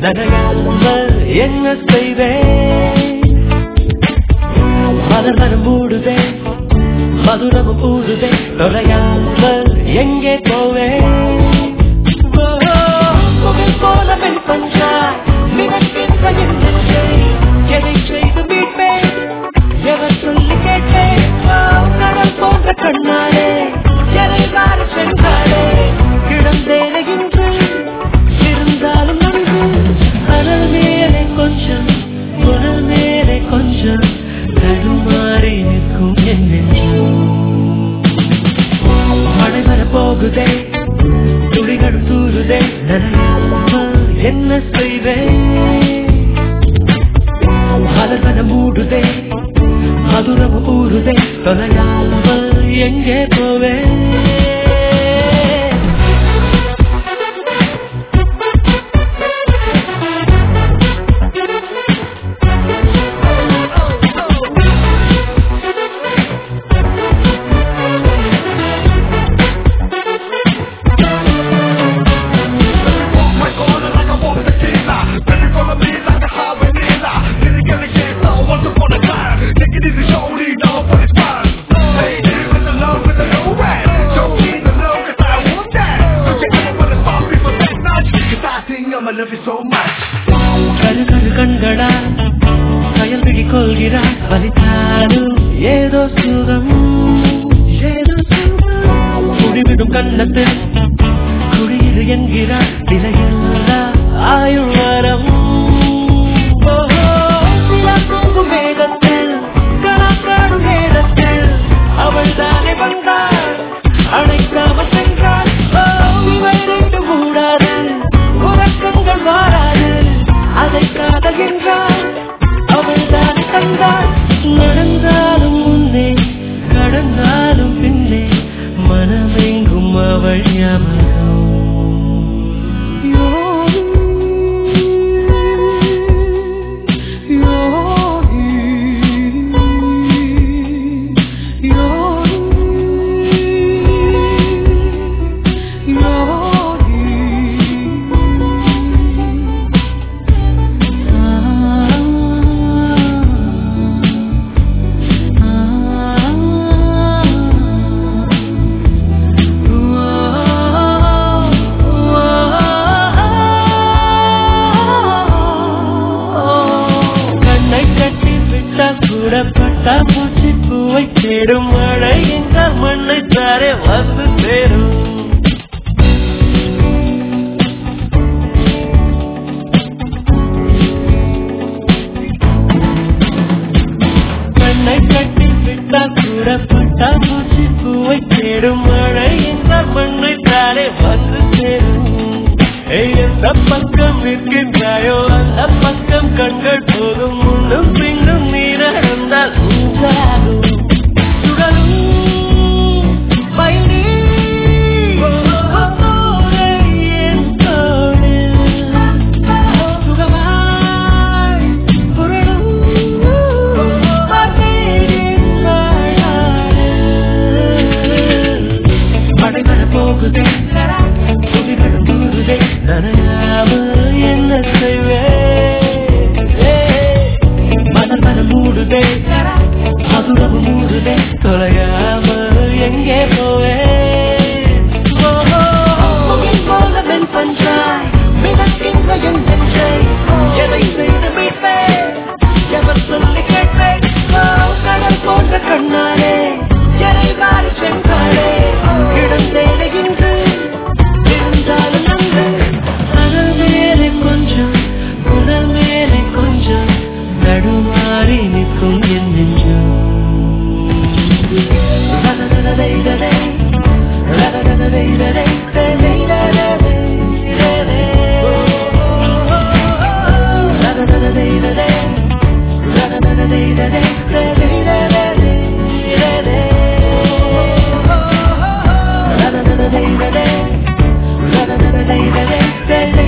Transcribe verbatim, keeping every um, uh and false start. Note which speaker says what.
Speaker 1: நனையாமல் என்ன செய்வேன் மலர் மனம் மூடுதே மதுரமும் ஊடுதே தொலையாமல் எங்கே போவேன் முகில் போல பெண் பஞ்சாய் மிதக்கின்ற எதை செய்து மீட்பேன் எவர் சொல்லி கேட்பேன் கடல் போன்ற கண்ணாலே எதை மாறி சென்றாலே கிடந்தேனே இன்று இருந்தாலும் நன்று அனல் மேலே கொஞ்சம் புனல் மேலே கொஞ்சம் தடுமாறி நிற்கும் என் நெஞ்சம் மழை வர போகுதே துளிகள் தூருதே என்ன செய்வேன் மலர்வன மூடுதே மதுரம் ஊறுதே தொலையாமல் எங்கே போவேன் கரு கரு கண்களா கயல் பிடி கொள்கிறார் வலித்தாலும் ஏதோ சுகம் ஏதோ சுகம் குடிவிடும் கண்ணத்தில் குடியிரு என்கிறார் விலையில்லா ஆயுள் வரம் மேகத்தில் கணக்காடும் நேரத்தில் அவள் தானே வந்தாள் அழைக்காமல் சென்றாள் இவை ரெண்டு கூடாது உறக்கங்கள் வாராது அதை காதல் என்றால் அவள் தான் கண்டாள் நடந்தாலும் முன்னே கடந்தாலும் பின்னே மனமெங்கும் அவள் ஞாபகம் பூச்சி பூவை தேடும் மழை என்ற மண்ணை தாரே வந்து சேரும் கண்ணை கட்டி விட்டால் கூடப்பட்ட பூச்சி பூவை தேடும் மழை என்ற மண்ணை தாரே வந்து சேரும் எந்த பக்கம் இருக்கின்றாயோ அந்த பக்கம் கண்கள் போதும் முன்னும் பின்னும் நீ நடந்தால் உண்டாகும் சுடலும் பயிரி சுகமாய் புரளும் மழை வர போகுதே துளிகள் தூருதே நனையாமல் என்ன செய்வேன் மனம் மனம் மூடுதே மதுரம் மூடுதே தொலையாமல் எங்கே போவேன் போல பெண் பஞ்சாய் மிதக்கின்ற என் நெஞ்சை எதை செய்து மீட்பேன் எவர் சொல்லி கேட்பேன் கடல் போன்ற கண்ணாலே எதை மாறி சென்றாலே கிடந்தேனே இன்று இருந்தாலும் நன்று அனல் மேலே கொஞ்சம் புனல் மேலே கொஞ்சம் நடுமாறி நிற்கும் என் நெஞ்சம் Day, day, day, day, day.